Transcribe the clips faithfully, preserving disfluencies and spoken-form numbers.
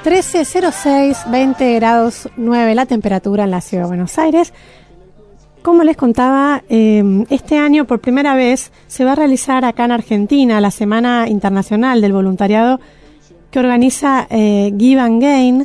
trece cero seis, veinte grados nueve la temperatura en la ciudad de Buenos Aires. Como les contaba, eh, este año por primera vez se va a realizar acá en Argentina la Semana Internacional del Voluntariado que organiza eh, Give and Gain.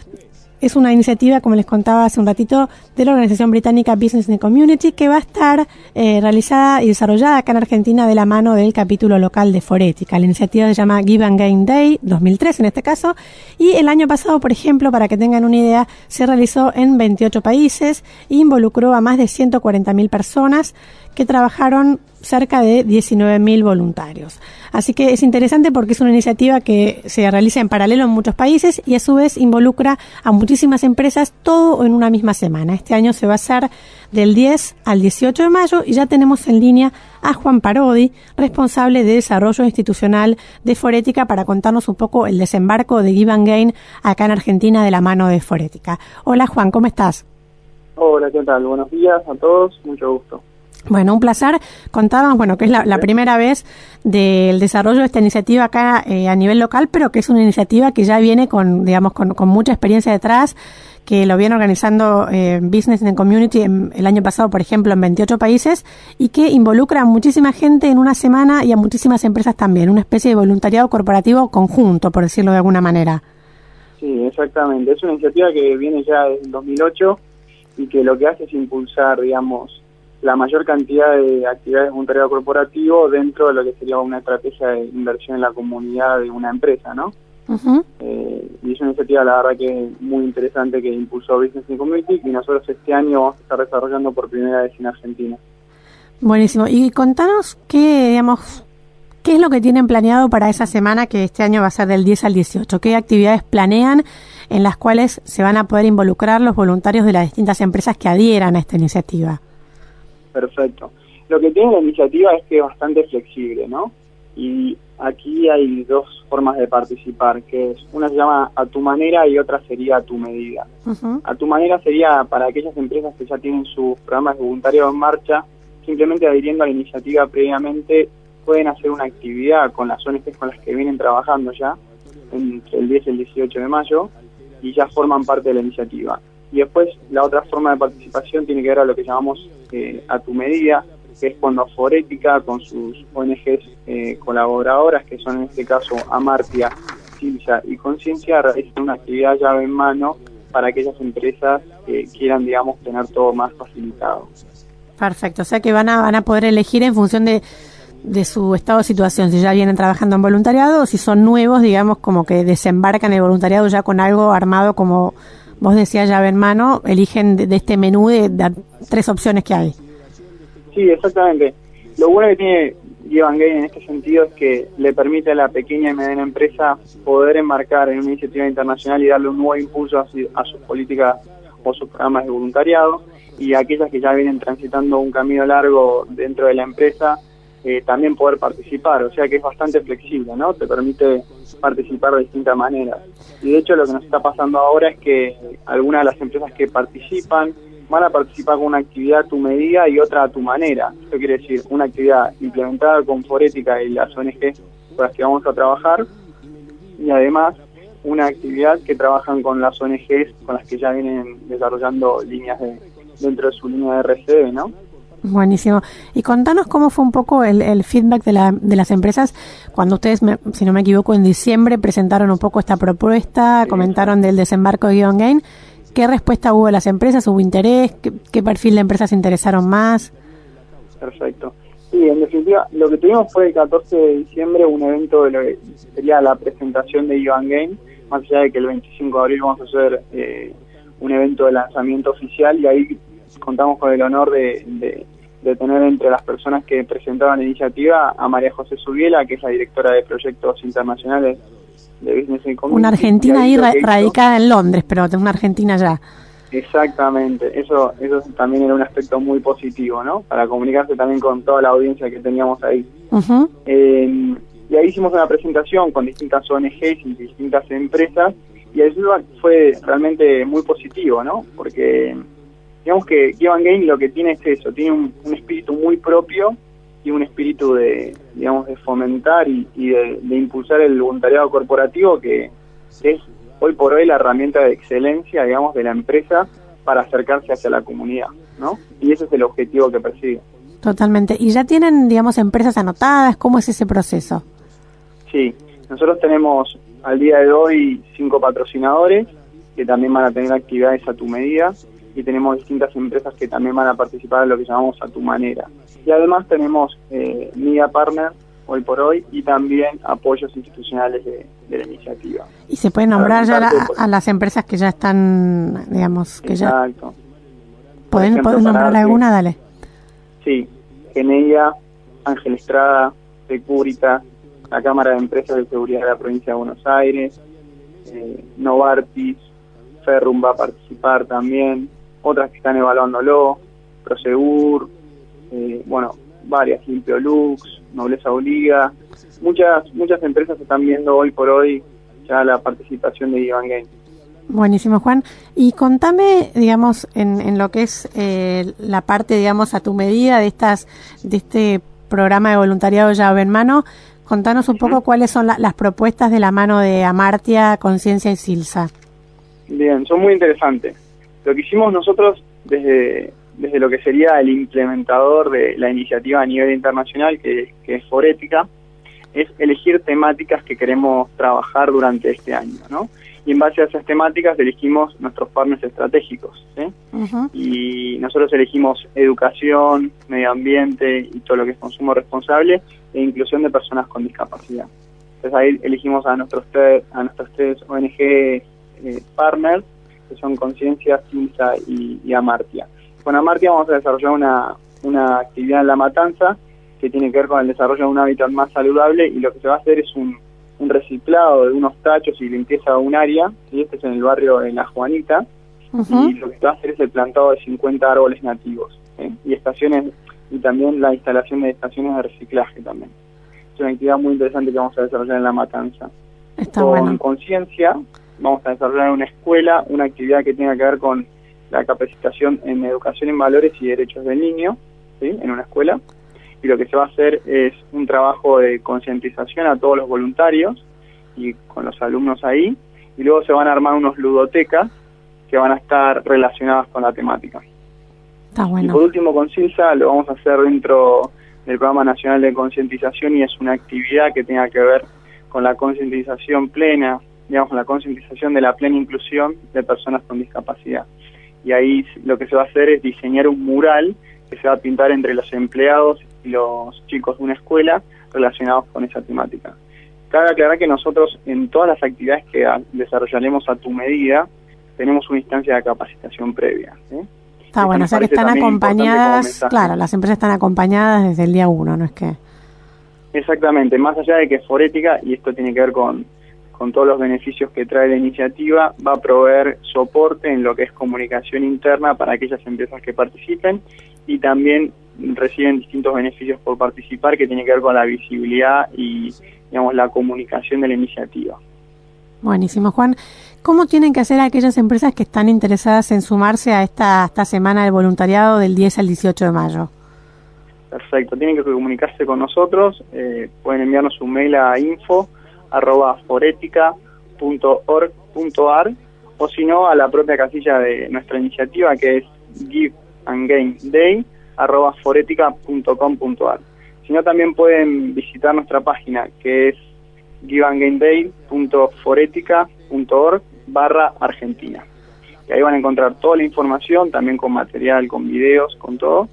Es una iniciativa, como les contaba hace un ratito, de la organización británica Business and Community, que va a estar eh, realizada y desarrollada acá en Argentina de la mano del capítulo local de Forética. La iniciativa se llama Give and Gain Day, dos mil tres en este caso, y el año pasado, por ejemplo, para que tengan una idea, se realizó en veintiocho países e involucró a más de ciento cuarenta mil personas que trabajaron cerca de diecinueve mil voluntarios. Así que es interesante porque es una iniciativa que se realiza en paralelo en muchos países y a su vez involucra a muchísimas empresas, todo en una misma semana. Este año se va a hacer del diez al dieciocho de mayo y ya tenemos en línea a Juan Parodi, responsable de desarrollo institucional de Forética, para contarnos un poco el desembarco de Give and Gain acá en Argentina de la mano de Forética. Hola Juan, ¿cómo estás? Hola, ¿qué tal? Buenos días a todos, mucho gusto. Bueno, un placer. Contábamos, bueno, que es la, la primera vez del desarrollo de esta iniciativa acá eh, a nivel local, pero que es una iniciativa que ya viene con, digamos, con, con mucha experiencia detrás, que lo viene organizando eh, Business and Community en, el año pasado, por ejemplo, en veintiocho países, y que involucra a muchísima gente en una semana y a muchísimas empresas también, una especie de voluntariado corporativo conjunto, por decirlo de alguna manera. Sí, exactamente. Es una iniciativa que viene ya desde el dos mil ocho y que lo que hace es impulsar, digamos, la mayor cantidad de actividades de voluntariado corporativo dentro de lo que sería una estrategia de inversión en la comunidad de una empresa, ¿no? Uh-huh. Eh, y es una iniciativa, la verdad, que muy interesante que impulsó Business and Community y nosotros este año vamos a estar desarrollando por primera vez en Argentina. Buenísimo. Y contanos qué, digamos, qué es lo que tienen planeado para esa semana que este año va a ser del diez al dieciocho. ¿Qué actividades planean en las cuales se van a poder involucrar los voluntarios de las distintas empresas que adhieran a esta iniciativa? Perfecto. Lo que tiene la iniciativa es que es bastante flexible, ¿no? Y aquí hay dos formas de participar, que es una se llama a tu manera y otra sería a tu medida. Uh-huh. A tu manera sería para aquellas empresas que ya tienen sus programas de voluntariado en marcha, simplemente adhiriendo a la iniciativa previamente pueden hacer una actividad con las O N Ges con las que vienen trabajando ya entre el diez y el dieciocho de mayo y ya forman parte de la iniciativa. Y después la otra forma de participación tiene que ver a lo que llamamos eh, a tu medida, que es cuando Forética con sus O N Ges eh, colaboradoras, que son en este caso Amartya, Silsa y Conciencia, realizan una actividad llave en mano para aquellas empresas que quieran, digamos, tener todo más facilitado. Perfecto, o sea que van a, van a poder elegir en función de, de su estado de situación, si ya vienen trabajando en voluntariado o si son nuevos, digamos, como que desembarcan el voluntariado ya con algo armado como vos decías, llave en mano, eligen de, de este menú de, de tres opciones que hay. Sí, exactamente. Lo bueno que tiene Give and Gain en este sentido es que le permite a la pequeña y mediana empresa poder enmarcar en una iniciativa internacional y darle un nuevo impulso a, a sus políticas o sus programas de voluntariado, y a aquellas que ya vienen transitando un camino largo dentro de la empresa, eh, también poder participar. O sea que es bastante flexible, ¿no? Te permite participar de distintas maneras. Y de hecho lo que nos está pasando ahora es que algunas de las empresas que participan van a participar con una actividad a tu medida y otra a tu manera. Esto quiere decir una actividad implementada con Forética y las O N Ges con las que vamos a trabajar, y además una actividad que trabajan con las O N Ges con las que ya vienen desarrollando líneas de, dentro de su línea de R C D, ¿no? Buenísimo. Y contanos cómo fue un poco el, el feedback de, la, de las empresas cuando ustedes, me, si no me equivoco, en diciembre presentaron un poco esta propuesta, sí, comentaron del desembarco de Give and Gain. ¿Qué respuesta hubo de las empresas? ¿Hubo interés? ¿Qué, qué perfil de empresas se interesaron más? Perfecto. Sí, en definitiva, lo que tuvimos fue el catorce de diciembre un evento de lo que sería la presentación de Give and Gain, más allá de que el veinticinco de abril vamos a hacer eh, un evento de lanzamiento oficial, y ahí contamos con el honor de, de, de tener entre las personas que presentaron la iniciativa a María José Subiela, que es la directora de proyectos internacionales de Business and Community. Una argentina ahí ra- radicada en Londres, pero una argentina ya. Exactamente, eso eso también era un aspecto muy positivo, ¿no? Para comunicarse también con toda la audiencia que teníamos ahí. Uh-huh. Eh, y ahí hicimos una presentación con distintas O N Ges y distintas empresas, y el feedback fue realmente muy positivo, ¿no? Porque digamos que Give and Gain lo que tiene es eso, tiene un, un espíritu muy propio y un espíritu de, digamos, de fomentar y, y de, de impulsar el voluntariado corporativo que es hoy por hoy la herramienta de excelencia, digamos, de la empresa para acercarse hacia la comunidad, ¿no? Y ese es el objetivo que persigue. Totalmente. ¿Y ya tienen, digamos, empresas anotadas? ¿Cómo es ese proceso? Sí, nosotros tenemos al día de hoy cinco patrocinadores que también van a tener actividades a tu medida, y tenemos distintas empresas que también van a participar en lo que llamamos a tu manera. Y además tenemos eh, media partner hoy por hoy y también apoyos institucionales de, de la iniciativa. ¿Y se puede nombrar ya la, a las empresas que ya están, digamos, que Exacto. ya... ¿Pueden, ejemplo, ¿pueden nombrar alguna? Dale. Sí, Geneia, Ángel Estrada, Securitas, la Cámara de Empresas de Seguridad de la Provincia de Buenos Aires, eh, Novartis, Ferrum va a participar también, otras que están evaluándolo, Prosegur, eh, bueno, varias, Limpio Lux, Nobleza Obliga, muchas muchas empresas están viendo hoy por hoy ya la participación de Givan Gain. Buenísimo, Juan. Y contame, digamos, en, en lo que es eh, la parte, digamos, a tu medida de estas de este programa de voluntariado llave en mano, contanos un poco uh-huh. cuáles son la, las propuestas de la mano de Amartya, Conciencia y Silsa. Bien, son muy interesantes. Lo que hicimos nosotros desde, desde lo que sería el implementador de la iniciativa a nivel internacional, que, que es Forética, es elegir temáticas que queremos trabajar durante este año, ¿no? Y en base a esas temáticas elegimos nuestros partners estratégicos, ¿sí? Uh-huh. Y nosotros elegimos educación, medio ambiente y todo lo que es consumo responsable e inclusión de personas con discapacidad. Entonces ahí elegimos a nuestros tres, a nuestros tres O N G eh, partners, que son Conciencia, Silsa y, y Amartya. Con Amartya vamos a desarrollar una, una actividad en La Matanza que tiene que ver con el desarrollo de un hábitat más saludable, y lo que se va a hacer es un, un reciclado de unos tachos y limpieza de un área, y este es en el barrio de La Juanita, uh-huh. y lo que se va a hacer es el plantado de cincuenta árboles nativos, ¿eh? y estaciones, y también la instalación de estaciones de reciclaje también. Es una actividad muy interesante que vamos a desarrollar en La Matanza. Está con bueno. Conciencia vamos a desarrollar en una escuela una actividad que tenga que ver con la capacitación en educación en valores y derechos del niño, ¿sí? en una escuela. Y lo que se va a hacer es un trabajo de concientización a todos los voluntarios y con los alumnos ahí, y luego se van a armar unos ludotecas que van a estar relacionadas con la temática. Está bueno. Y por último, con Silsa lo vamos a hacer dentro del Programa Nacional de Concientización, y es una actividad que tenga que ver con la concientización plena, digamos, con la concientización de la plena inclusión de personas con discapacidad. Y ahí lo que se va a hacer es diseñar un mural que se va a pintar entre los empleados y los chicos de una escuela relacionados con esa temática. Cabe aclarar que nosotros en todas las actividades que a, desarrollaremos a tu medida tenemos una instancia de capacitación previa, ¿sí? Está bueno, o sea que están acompañadas, claro, las empresas están acompañadas desde el día uno, ¿no es que? Exactamente, más allá de que Forética, y esto tiene que ver con, con todos los beneficios que trae la iniciativa, va a proveer soporte en lo que es comunicación interna para aquellas empresas que participen, y también reciben distintos beneficios por participar que tiene que ver con la visibilidad y, digamos, la comunicación de la iniciativa. Buenísimo, Juan. ¿Cómo tienen que hacer aquellas empresas que están interesadas en sumarse a esta, esta semana del voluntariado del diez al dieciocho de mayo? Perfecto, tienen que comunicarse con nosotros, eh, pueden enviarnos un mail a info arroba forética punto org punto ar, o si no a la propia casilla de nuestra iniciativa, que es give and gain day arroba forética punto com punto ar. Si no, también pueden visitar nuestra página, que es give and gain day punto forética punto org barra Argentina. Y ahí van a encontrar toda la información, también con material, con videos, con todo.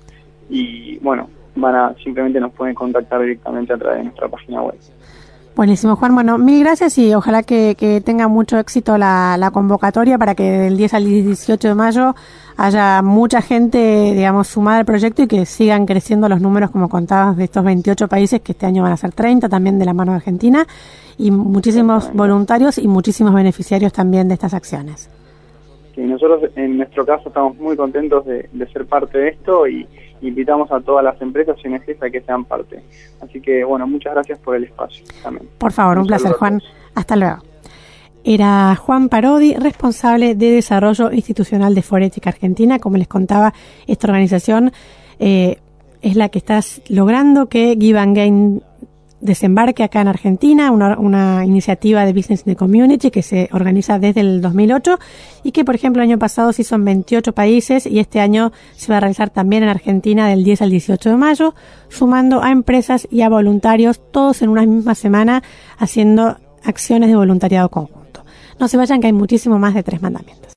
Y bueno, van a simplemente nos pueden contactar directamente a través de nuestra página web. Buenísimo, Juan. Bueno, mil gracias, y ojalá que, que tenga mucho éxito la, la convocatoria para que del diez al dieciocho de mayo haya mucha gente, digamos, sumada al proyecto, y que sigan creciendo los números, como contabas, de estos veintiocho países, que este año van a ser treinta, también de la mano de Argentina, y muchísimos voluntarios y muchísimos beneficiarios también de estas acciones. Sí, nosotros en nuestro caso estamos muy contentos de, de ser parte de esto, y invitamos a todas las empresas y O N Ges a que sean parte. Así que, bueno, muchas gracias por el espacio también. Por favor, un, un placer, Juan. Hasta luego. Era Juan Parodi, responsable de Desarrollo Institucional de Forética Argentina. Como les contaba, esta organización eh, es la que está logrando que Give and Gain desembarque acá en Argentina, una, una iniciativa de Business in the Community que se organiza desde el dos mil ocho y que, por ejemplo, el año pasado se hizo en veintiocho países y este año se va a realizar también en Argentina del diez al dieciocho de mayo, sumando a empresas y a voluntarios, todos en una misma semana, haciendo acciones de voluntariado conjunto. No se vayan, que hay muchísimo más de Tres Mandamientos.